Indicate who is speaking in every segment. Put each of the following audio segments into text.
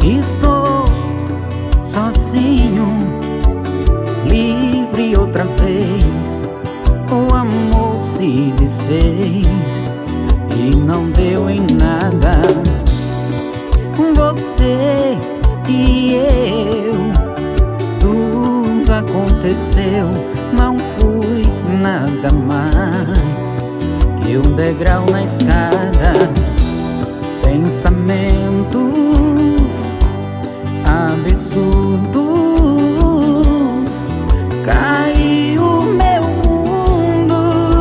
Speaker 1: Estou sozinho, livre outra vez. O amor se desfez e não deu em nada. Você e eu, tudo aconteceu. Não fui nada mais que um degrau na escada. Pensamentos absurdos, caiu meu mundo.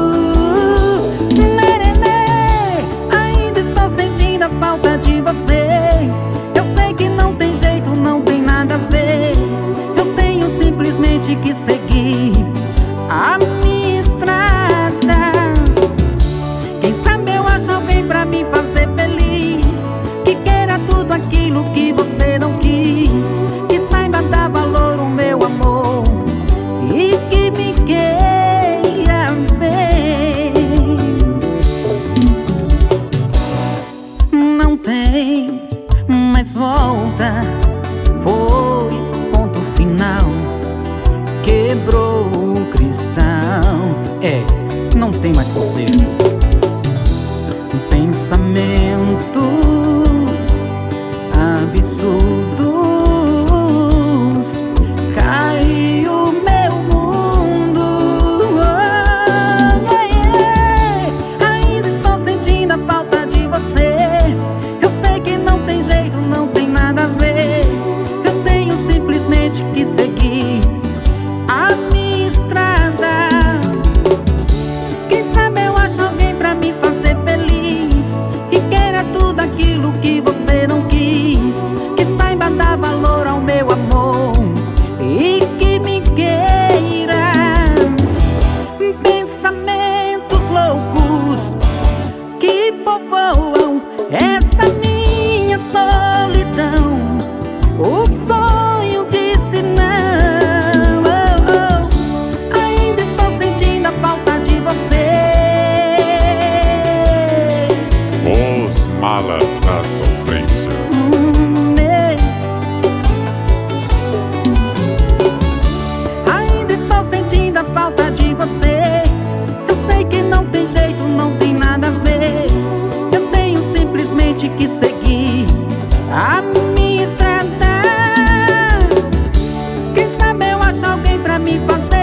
Speaker 1: Ainda estou sentindo a falta de você. Eu sei que não tem jeito, não tem nada a ver. Eu tenho simplesmente que seguir a minha estrada. Quem sabe eu acho alguém pra me fazer feliz, que queira tudo aquilo que você não quis, que saiba dar valor ao meu amor e que me queira ver. Não tem mais volta, foi ponto final. Quebrou o cristal, não tem mais conserto. Pensamentos absurdos, caiu meu mundo. Ainda estou sentindo a falta de você. Eu sei que não tem jeito, não tem nada a ver. Eu tenho simplesmente que seguir a minha estrada. Quem sabe eu acho alguém pra me fazer feliz, que queira tudo aquilo que você não quis, que saiba dar valor ao meu amor e que me queira. Pensamentos loucos que povoam esta minha solidão. O sonho disse não. Ainda estou sentindo a falta de você.
Speaker 2: Os malas da sofrência.
Speaker 1: Ainda estou sentindo a falta de você. Eu sei que não tem jeito, não tem nada a ver. Eu tenho simplesmente que seguir a minha estrada. Quem sabe eu acho alguém pra me fazer